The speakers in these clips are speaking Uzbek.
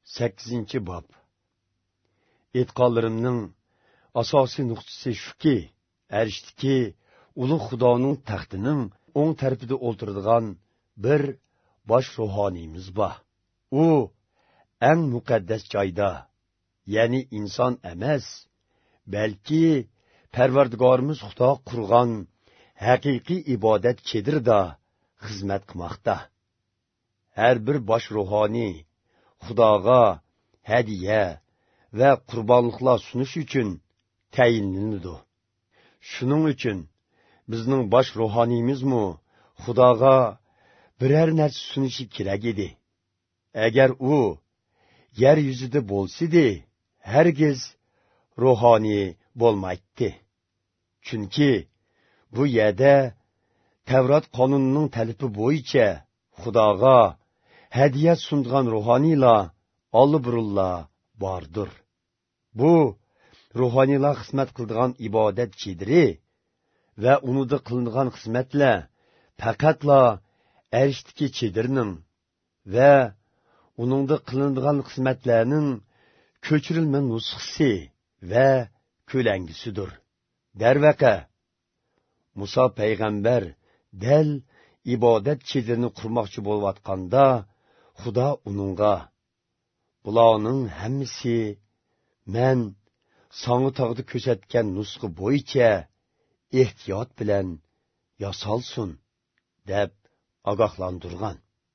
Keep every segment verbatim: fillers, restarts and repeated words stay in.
sakkizinchi bob. E'tiqodlarimning asosiy nuqtasi shuki, arishdiki ulug' Xudoning taxtining o'ng tarafida o'tiradigan bir bosh ruhoniymiz bor. U eng muqaddas joyda, ya'ni inson emas, balki Parvardigorimiz Xudo qurgan haqiqiy ibodat chedirda xizmat qilmoqda. Har bir bosh ruhoniy Xudoga hadiya va qurbonliklar sunish uchun tayinlanadi. Shuning uchun bizning bosh ruhoniyimizmi Xudoga biror narsa sunishi kerak edi. Agar u yer yuzida bo'lsidi, hargiz ruhoniy bo'lmaydi. Chunki bu yerda Tavrat qonunining talabi bo'yicha Xudoga hadiya sungan ruhoniylar olli-birullar bordir. Bu ruhoniylar xizmat qiladigan ibodat chediri va unida qilingan xizmatlar faqatla arishdiki chedirning va uningda qilingan xizmatlarning ko'chirilma nusxasi va ko'langisidir. Darvaqa Musa payg'ambar dal ibodat chedirini qurmoqchi bo'layotganda Xudo uningga bularning hammasi men so'nggi tog'da ko'rsatgan nusxa bo'yicha ehtiyot bilan yasalsin deb ogohlantirgan.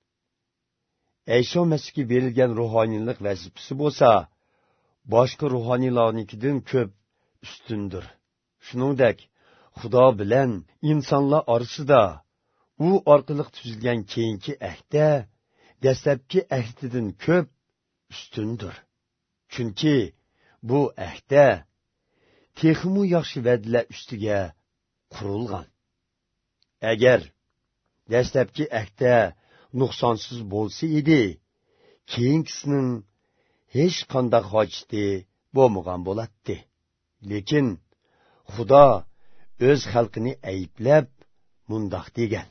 Ayşo Masihga berilgan ruhoniylik vazifasi bo'lsa, boshqa ruhoniylarnikidan ko'p ustundir. Shuningdek, Xudo bilan insonlar orasida u orqali tuzilgan keyingi ahda dastlabki ahdidan ko'p ustundir. Chunki bu ahda texmu yaxshi va'dalar ustiga qurilgan. Agar dastlabki ahda nuqsonsiz bo'lsa edi, keyingisining hech qanday hojati bo'lmagan bo'ladi. Lekin Xudo o'z xalqini ayblab mundoq degan: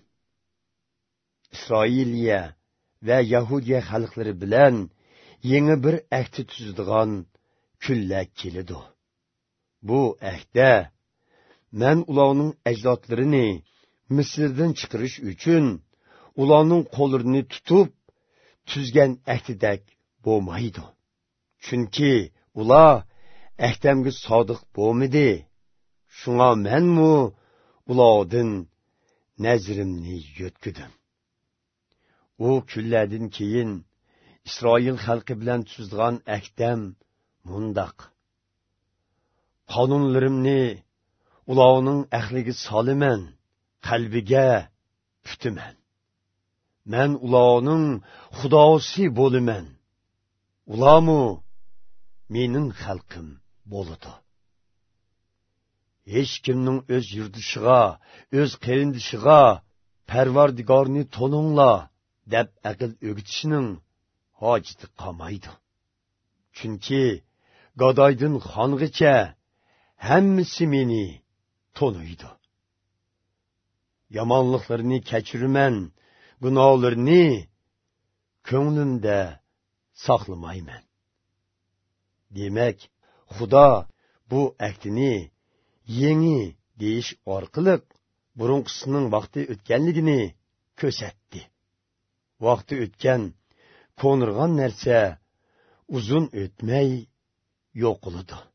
Isroiliya va Yahudiya xalqlari bilan yangi bir ahd tuzadigan kunlar keladi. Bu ahda men ularning ajdodlarini Misrdan chiqarish uchun ularning qo'llarini tutib tuzgan ahdidak bo'lmaydi. Chunki ular ahdamga sodiq bo'lmadi. Shunga menmu ulardan nazrimni yutkidim. U kunlardan keyin Isroil xalqi bilan tuzgan ahdam mundoq: qonunlarimni ularning ahliga soliman, qalbiga putiman. Men ularning Xudosi bo'laman. Ularmu mening xalqim bo'ladi. Hech kimning o'z yurdishiga, o'z qarindishiga Parvardigorni toninglar deb aql o'rgatishning hojati qolmaydi. Chunki Gadoydin xongacha hammasi meni toniydi. Yomonliklarni kechiraman, gunohlarni ko'nglimda saqlamayman. Demak, Xudo bu ahdini yangi deyish orqali burunqisining vaqti o'tganligini ko'rsatdi. Vaqti o'tgan, ko'nirgan narsa uzun o'tmay yo'q bo'ladi.